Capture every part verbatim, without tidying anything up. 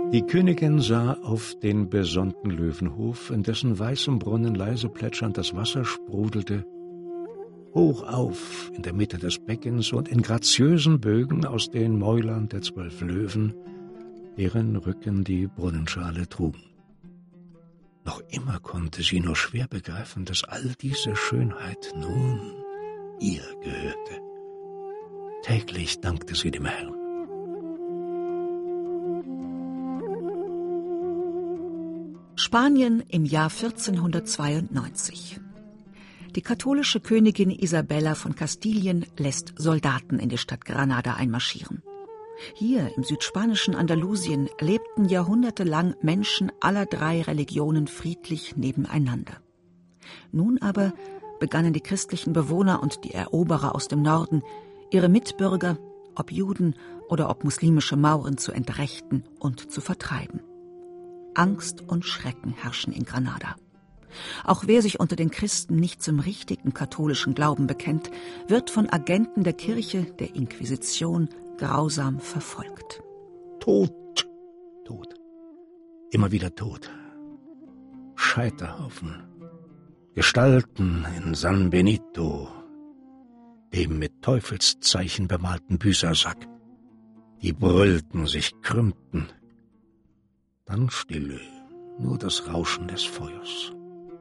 Die Königin sah auf den besonnten Löwenhof, in dessen weißem Brunnen leise plätschernd das Wasser sprudelte, hoch auf in der Mitte des Beckens und in graziösen Bögen aus den Mäulern der zwölf Löwen, deren Rücken die Brunnenschale trugen. Noch immer konnte sie nur schwer begreifen, dass all diese Schönheit nun ihr gehörte. Täglich dankte sie dem Herrn. Spanien im Jahr vierzehnhundertzweiundneunzig. Die katholische Königin Isabella von Kastilien lässt Soldaten in die Stadt Granada einmarschieren. Hier im südspanischen Andalusien lebten jahrhundertelang Menschen aller drei Religionen friedlich nebeneinander. Nun aber begannen die christlichen Bewohner und die Eroberer aus dem Norden, ihre Mitbürger, ob Juden oder ob muslimische Mauren, zu entrechten und zu vertreiben. Angst und Schrecken herrschen in Granada. Auch wer sich unter den Christen nicht zum richtigen katholischen Glauben bekennt, wird von Agenten der Kirche, der Inquisition, grausam verfolgt. Tod, Tod, immer wieder Tod. Scheiterhaufen, Gestalten in San Benito, dem mit Teufelszeichen bemalten Büßersack, die brüllten, sich krümmten. Dann Stille, nur das Rauschen des Feuers.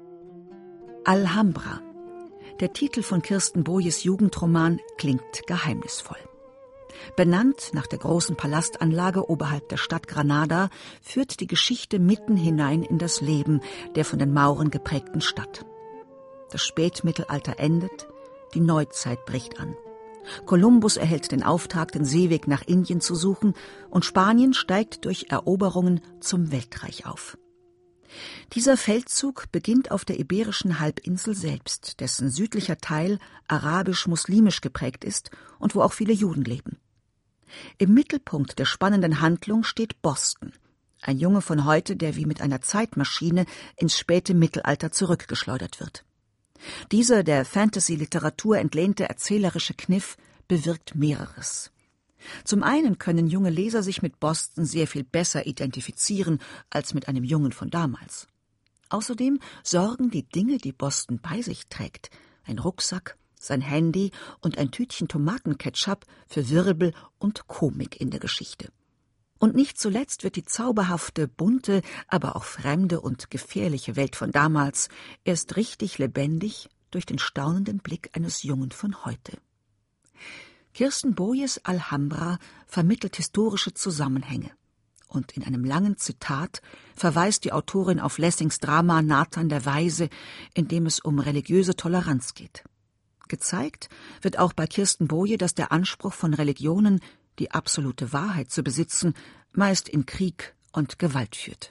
Alhambra. Der Titel von Kirsten Boyes Jugendroman klingt geheimnisvoll. Benannt nach der großen Palastanlage oberhalb der Stadt Granada, führt die Geschichte mitten hinein in das Leben der von den Mauren geprägten Stadt. Das Spätmittelalter endet, die Neuzeit bricht an. Kolumbus erhält den Auftrag, den Seeweg nach Indien zu suchen, und Spanien steigt durch Eroberungen zum Weltreich auf. Dieser Feldzug beginnt auf der iberischen Halbinsel selbst, dessen südlicher Teil arabisch-muslimisch geprägt ist und wo auch viele Juden leben. Im Mittelpunkt der spannenden Handlung steht Boston, ein Junge von heute, der wie mit einer Zeitmaschine ins späte Mittelalter zurückgeschleudert wird. Dieser der Fantasy-Literatur entlehnte erzählerische Kniff bewirkt Mehreres. Zum einen können junge Leser sich mit Boston sehr viel besser identifizieren als mit einem Jungen von damals. Außerdem sorgen die Dinge, die Boston bei sich trägt, ein Rucksack, sein Handy und ein Tütchen Tomatenketchup, für Wirbel und Komik in der Geschichte. Und nicht zuletzt wird die zauberhafte, bunte, aber auch fremde und gefährliche Welt von damals erst richtig lebendig durch den staunenden Blick eines Jungen von heute. Kirsten Boyes Alhambra vermittelt historische Zusammenhänge. Und in einem langen Zitat verweist die Autorin auf Lessings Drama Nathan der Weise, in dem es um religiöse Toleranz geht. Gezeigt wird auch bei Kirsten Boye, dass der Anspruch von Religionen, die absolute Wahrheit zu besitzen, meist in Krieg und Gewalt führt.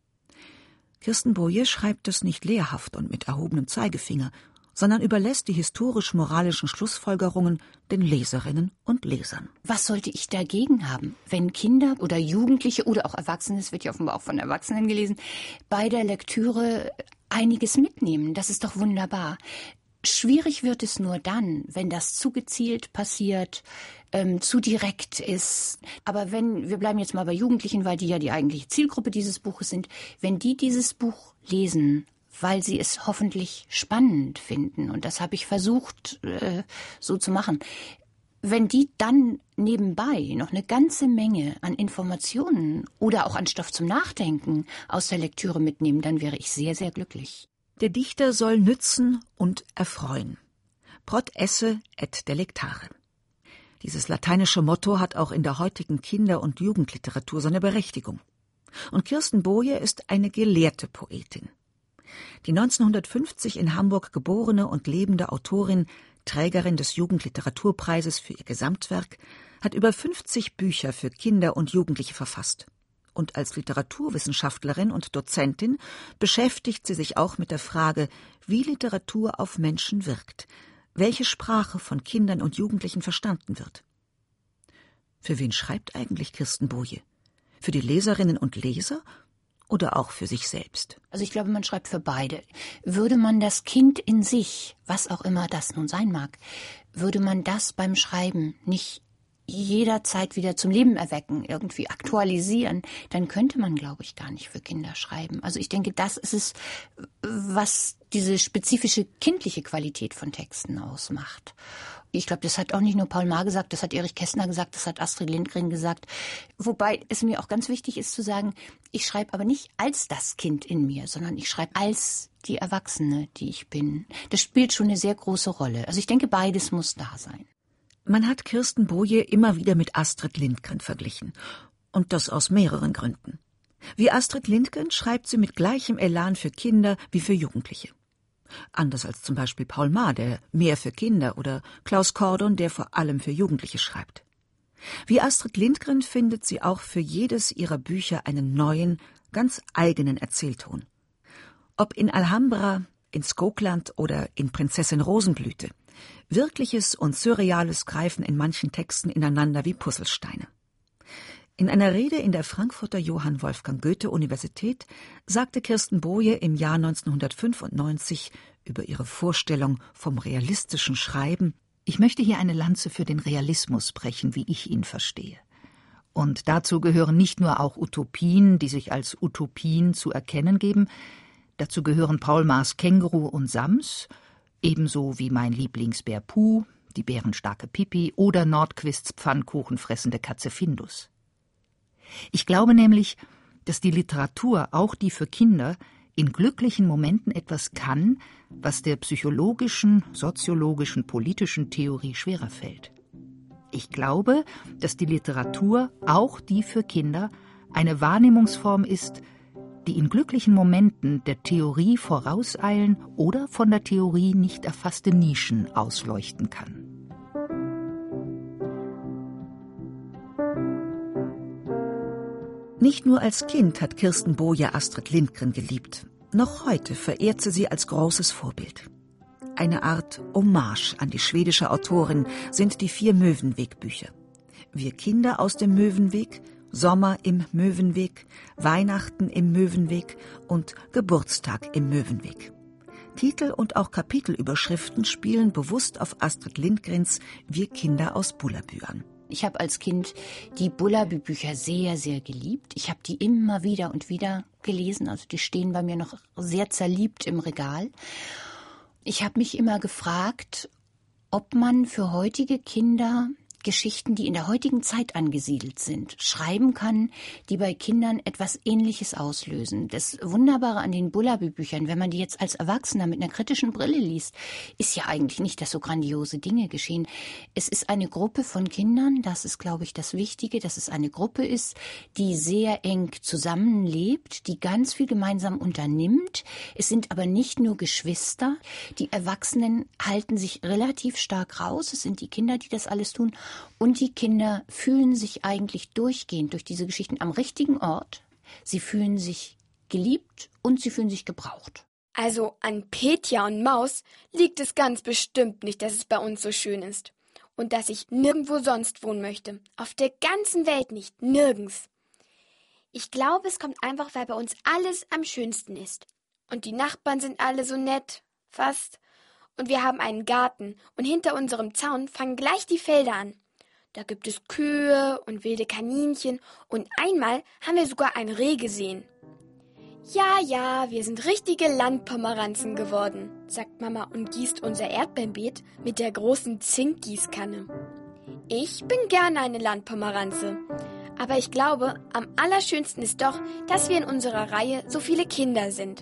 Kirsten Boye schreibt es nicht lehrhaft und mit erhobenem Zeigefinger, sondern überlässt die historisch-moralischen Schlussfolgerungen den Leserinnen und Lesern. Was sollte ich dagegen haben, wenn Kinder oder Jugendliche oder auch Erwachsene, es wird ja offenbar auch von Erwachsenen gelesen, bei der Lektüre einiges mitnehmen? Das ist doch wunderbar. Schwierig wird es nur dann, wenn das zu gezielt passiert, ähm, zu direkt ist. Aber wenn, wir bleiben jetzt mal bei Jugendlichen, weil die ja die eigentliche Zielgruppe dieses Buches sind, wenn die dieses Buch lesen, weil sie es hoffentlich spannend finden, und das habe ich versucht äh, so zu machen, wenn die dann nebenbei noch eine ganze Menge an Informationen oder auch an Stoff zum Nachdenken aus der Lektüre mitnehmen, dann wäre ich sehr, sehr glücklich. Der Dichter soll nützen und erfreuen. Prot esse et delectare. Dieses lateinische Motto hat auch in der heutigen Kinder- und Jugendliteratur seine Berechtigung. Und Kirsten Boye ist eine gelehrte Poetin. Die neunzehnhundertfünfzig in Hamburg geborene und lebende Autorin, Trägerin des Jugendliteraturpreises für ihr Gesamtwerk, hat über fünfzig Bücher für Kinder und Jugendliche verfasst. Und als Literaturwissenschaftlerin und Dozentin beschäftigt sie sich auch mit der Frage, wie Literatur auf Menschen wirkt, welche Sprache von Kindern und Jugendlichen verstanden wird. Für wen schreibt eigentlich Kirsten Boye? Für die Leserinnen und Leser oder auch für sich selbst? Also ich glaube, man schreibt für beide. Würde man das Kind in sich, was auch immer das nun sein mag, würde man das beim Schreiben nicht jederzeit wieder zum Leben erwecken, irgendwie aktualisieren, dann könnte man, glaube ich, gar nicht für Kinder schreiben. Also ich denke, das ist es, was diese spezifische kindliche Qualität von Texten ausmacht. Ich glaube, das hat auch nicht nur Paul Maar gesagt, das hat Erich Kästner gesagt, das hat Astrid Lindgren gesagt. Wobei es mir auch ganz wichtig ist zu sagen, ich schreibe aber nicht als das Kind in mir, sondern ich schreibe als die Erwachsene, die ich bin. Das spielt schon eine sehr große Rolle. Also ich denke, beides muss da sein. Man hat Kirsten Boje immer wieder mit Astrid Lindgren verglichen. Und das aus mehreren Gründen. Wie Astrid Lindgren schreibt sie mit gleichem Elan für Kinder wie für Jugendliche. Anders als zum Beispiel Paul Maar, der mehr für Kinder, oder Klaus Kordon, der vor allem für Jugendliche schreibt. Wie Astrid Lindgren findet sie auch für jedes ihrer Bücher einen neuen, ganz eigenen Erzählton. Ob in Alhambra, in Skogland oder in Prinzessin Rosenblüte. Wirkliches und Surreales greifen in manchen Texten ineinander wie Puzzlesteine. In einer Rede in der Frankfurter Johann Wolfgang Goethe-Universität sagte Kirsten Boje im Jahr neunzehnhundertfünfundneunzig über ihre Vorstellung vom realistischen Schreiben: Ich möchte hier eine Lanze für den Realismus brechen, wie ich ihn verstehe. Und dazu gehören nicht nur auch Utopien, die sich als Utopien zu erkennen geben. Dazu gehören Paul Maars Känguru und Sams, ebenso wie mein Lieblingsbär Puh, die bärenstarke Pippi oder Nordquists pfannkuchenfressende Katze Findus. Ich glaube nämlich, dass die Literatur, auch die für Kinder, in glücklichen Momenten etwas kann, was der psychologischen, soziologischen, politischen Theorie schwerer fällt. Ich glaube, dass die Literatur, auch die für Kinder, eine Wahrnehmungsform ist, die in glücklichen Momenten der Theorie vorauseilen oder von der Theorie nicht erfasste Nischen ausleuchten kann. Nicht nur als Kind hat Kirsten Boje Astrid Lindgren geliebt. Noch heute verehrt sie sie als großes Vorbild. Eine Art Hommage an die schwedische Autorin sind die vier Mövenweg-Bücher. Wir Kinder aus dem Mövenweg, Sommer im Mövenweg, Weihnachten im Mövenweg und Geburtstag im Mövenweg. Titel und auch Kapitelüberschriften spielen bewusst auf Astrid Lindgrens Wir Kinder aus Bullerbü an. Ich habe als Kind die Bullabü-Bücher sehr, sehr geliebt. Ich habe die immer wieder und wieder gelesen. Also die stehen bei mir noch sehr zerliebt im Regal. Ich habe mich immer gefragt, ob man für heutige Kinder Geschichten, die in der heutigen Zeit angesiedelt sind, schreiben kann, die bei Kindern etwas Ähnliches auslösen. Das Wunderbare an den Bullabü-Büchern, wenn man die jetzt als Erwachsener mit einer kritischen Brille liest, ist ja eigentlich nicht, dass so grandiose Dinge geschehen. Es ist eine Gruppe von Kindern, das ist, glaube ich, das Wichtige, dass es eine Gruppe ist, die sehr eng zusammenlebt, die ganz viel gemeinsam unternimmt. Es sind aber nicht nur Geschwister. Die Erwachsenen halten sich relativ stark raus. Es sind die Kinder, die das alles tun. Und die Kinder fühlen sich eigentlich durchgehend durch diese Geschichten am richtigen Ort. Sie fühlen sich geliebt und sie fühlen sich gebraucht. Also an Petja und Maus liegt es ganz bestimmt nicht, dass es bei uns so schön ist. Und dass ich nirgendwo sonst wohnen möchte. Auf der ganzen Welt nicht, nirgends. Ich glaube, es kommt einfach, weil bei uns alles am schönsten ist. Und die Nachbarn sind alle so nett, fast. Und wir haben einen Garten und hinter unserem Zaun fangen gleich die Felder an. Da gibt es Kühe und wilde Kaninchen und einmal haben wir sogar ein Reh gesehen. Ja, ja, wir sind richtige Landpomeranzen geworden, sagt Mama und gießt unser Erdbeerbeet mit der großen Zinkgießkanne. Ich bin gerne eine Landpomeranze, aber ich glaube, am allerschönsten ist doch, dass wir in unserer Reihe so viele Kinder sind.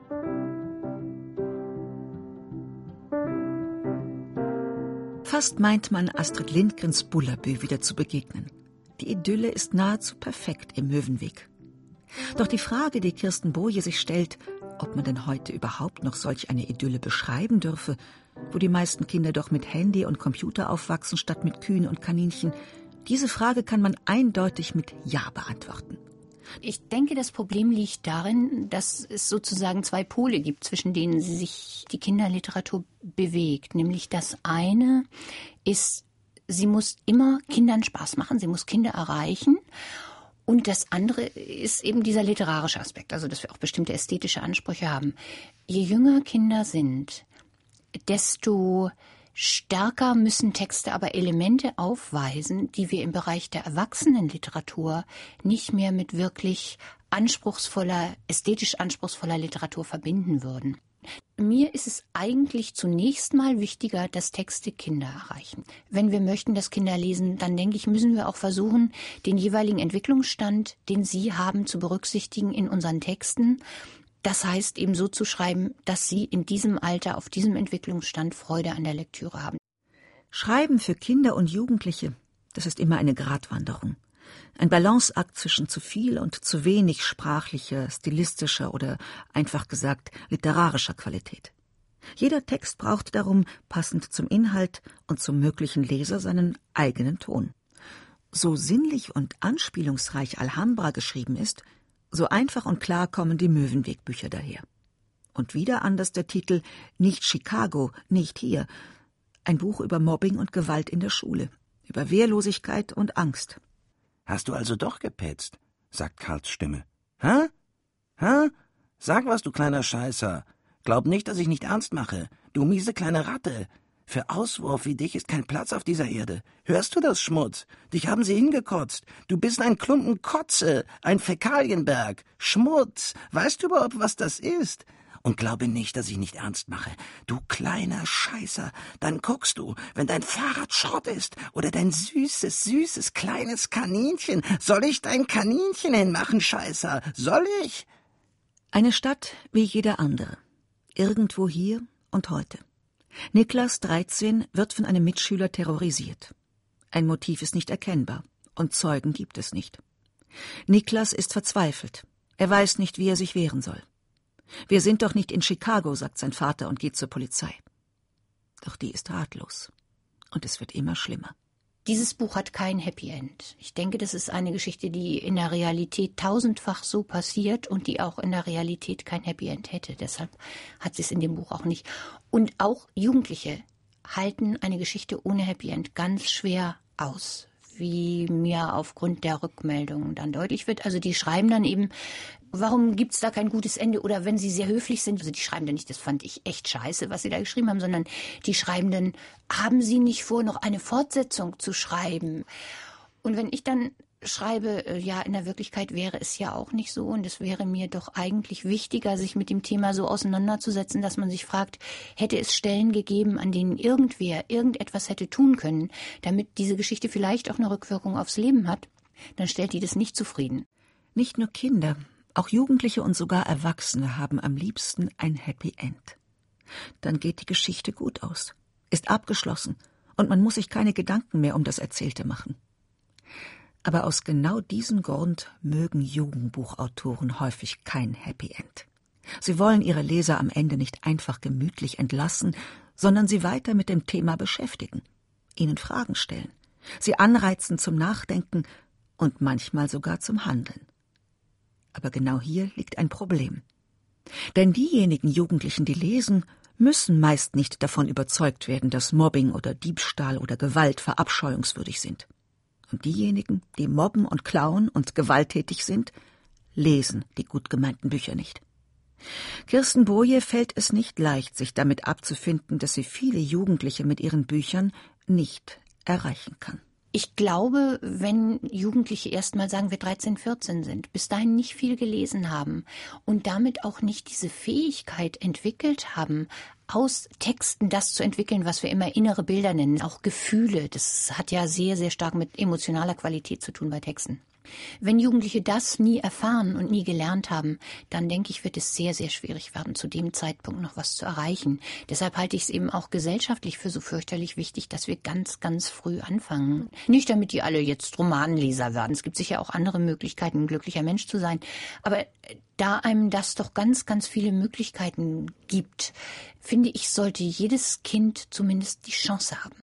Fast meint man, Astrid Lindgrens Bullabü wieder zu begegnen. Die Idylle ist nahezu perfekt im Mövenweg. Doch die Frage, die Kirsten Boje sich stellt, ob man denn heute überhaupt noch solch eine Idylle beschreiben dürfe, wo die meisten Kinder doch mit Handy und Computer aufwachsen statt mit Kühen und Kaninchen, diese Frage kann man eindeutig mit Ja beantworten. Ich denke, das Problem liegt darin, dass es sozusagen zwei Pole gibt, zwischen denen sich die Kinderliteratur bewegt. Nämlich das eine ist, sie muss immer Kindern Spaß machen, sie muss Kinder erreichen. Und das andere ist eben dieser literarische Aspekt, also dass wir auch bestimmte ästhetische Ansprüche haben. Je jünger Kinder sind, desto Stärker müssen Texte aber Elemente aufweisen, die wir im Bereich der Erwachsenenliteratur nicht mehr mit wirklich anspruchsvoller, ästhetisch anspruchsvoller Literatur verbinden würden. Mir ist es eigentlich zunächst mal wichtiger, dass Texte Kinder erreichen. Wenn wir möchten, dass Kinder lesen, dann denke ich, müssen wir auch versuchen, den jeweiligen Entwicklungsstand, den sie haben, zu berücksichtigen in unseren Texten. Das heißt eben so zu schreiben, dass sie in diesem Alter, auf diesem Entwicklungsstand Freude an der Lektüre haben. Schreiben für Kinder und Jugendliche, das ist immer eine Gratwanderung. Ein Balanceakt zwischen zu viel und zu wenig sprachlicher, stilistischer oder einfach gesagt literarischer Qualität. Jeder Text braucht darum, passend zum Inhalt und zum möglichen Leser, seinen eigenen Ton. So sinnlich und anspielungsreich Alhambra geschrieben ist, so einfach und klar kommen die Möwenweg-Bücher daher. Und wieder anders der Titel »Nicht Chicago, nicht hier«. Ein Buch über Mobbing und Gewalt in der Schule, über Wehrlosigkeit und Angst. »Hast du also doch gepetzt?« sagt Karls Stimme. »Hä? Hä? Sag was, du kleiner Scheißer. Glaub nicht, dass ich nicht ernst mache. Du miese kleine Ratte. Für Auswurf wie dich ist kein Platz auf dieser Erde. Hörst du das, Schmutz? Dich haben sie hingekotzt. Du bist ein Klumpen Kotze, ein Fäkalienberg. Schmutz. Weißt du überhaupt, was das ist? Und glaube nicht, dass ich nicht ernst mache. Du kleiner Scheißer, dann guckst du, wenn dein Fahrrad Schrott ist oder dein süßes, süßes, kleines Kaninchen. Soll ich dein Kaninchen hinmachen, Scheißer? Soll ich?« Eine Stadt wie jeder andere. Irgendwo hier und heute. Niklas, dreizehn, wird von einem Mitschüler terrorisiert. Ein Motiv ist nicht erkennbar und Zeugen gibt es nicht. Niklas ist verzweifelt. Er weiß nicht, wie er sich wehren soll. »Wir sind doch nicht in Chicago«, sagt sein Vater und geht zur Polizei. Doch die ist ratlos. Und es wird immer schlimmer. Dieses Buch hat kein Happy End. Ich denke, das ist eine Geschichte, die in der Realität tausendfach so passiert und die auch in der Realität kein Happy End hätte. Deshalb hat sie es in dem Buch auch nicht. Und auch Jugendliche halten eine Geschichte ohne Happy End ganz schwer aus, wie mir aufgrund der Rückmeldungen dann deutlich wird. Also die schreiben dann eben, warum gibt es da kein gutes Ende? Oder wenn sie sehr höflich sind, also die schreiben dann nicht, das fand ich echt scheiße, was sie da geschrieben haben, sondern die schreiben dann, haben sie nicht vor, noch eine Fortsetzung zu schreiben? Und wenn ich dann schreibe, ja, in der Wirklichkeit wäre es ja auch nicht so und es wäre mir doch eigentlich wichtiger, sich mit dem Thema so auseinanderzusetzen, dass man sich fragt, hätte es Stellen gegeben, an denen irgendwer irgendetwas hätte tun können, damit diese Geschichte vielleicht auch eine Rückwirkung aufs Leben hat, dann stellt die das nicht zufrieden. Nicht nur Kinder, auch Jugendliche und sogar Erwachsene haben am liebsten ein Happy End. Dann geht die Geschichte gut aus, ist abgeschlossen und man muss sich keine Gedanken mehr um das Erzählte machen. Aber aus genau diesem Grund mögen Jugendbuchautoren häufig kein Happy End. Sie wollen ihre Leser am Ende nicht einfach gemütlich entlassen, sondern sie weiter mit dem Thema beschäftigen, ihnen Fragen stellen, sie anreizen zum Nachdenken und manchmal sogar zum Handeln. Aber genau hier liegt ein Problem. Denn diejenigen Jugendlichen, die lesen, müssen meist nicht davon überzeugt werden, dass Mobbing oder Diebstahl oder Gewalt verabscheuungswürdig sind. Und diejenigen, die mobben und klauen und gewalttätig sind, lesen die gut gemeinten Bücher nicht. Kirsten Boje fällt es nicht leicht, sich damit abzufinden, dass sie viele Jugendliche mit ihren Büchern nicht erreichen kann. Ich glaube, wenn Jugendliche erst mal, sagen wir, dreizehn, vierzehn sind, bis dahin nicht viel gelesen haben und damit auch nicht diese Fähigkeit entwickelt haben, aus Texten das zu entwickeln, was wir immer innere Bilder nennen, auch Gefühle, das hat ja sehr, sehr stark mit emotionaler Qualität zu tun bei Texten. Wenn Jugendliche das nie erfahren und nie gelernt haben, dann denke ich, wird es sehr, sehr schwierig werden, zu dem Zeitpunkt noch was zu erreichen. Deshalb halte ich es eben auch gesellschaftlich für so fürchterlich wichtig, dass wir ganz, ganz früh anfangen. Nicht damit die alle jetzt Romanleser werden. Es gibt sicher auch andere Möglichkeiten, ein glücklicher Mensch zu sein. Aber da einem das doch ganz, ganz viele Möglichkeiten gibt, finde ich, sollte jedes Kind zumindest die Chance haben.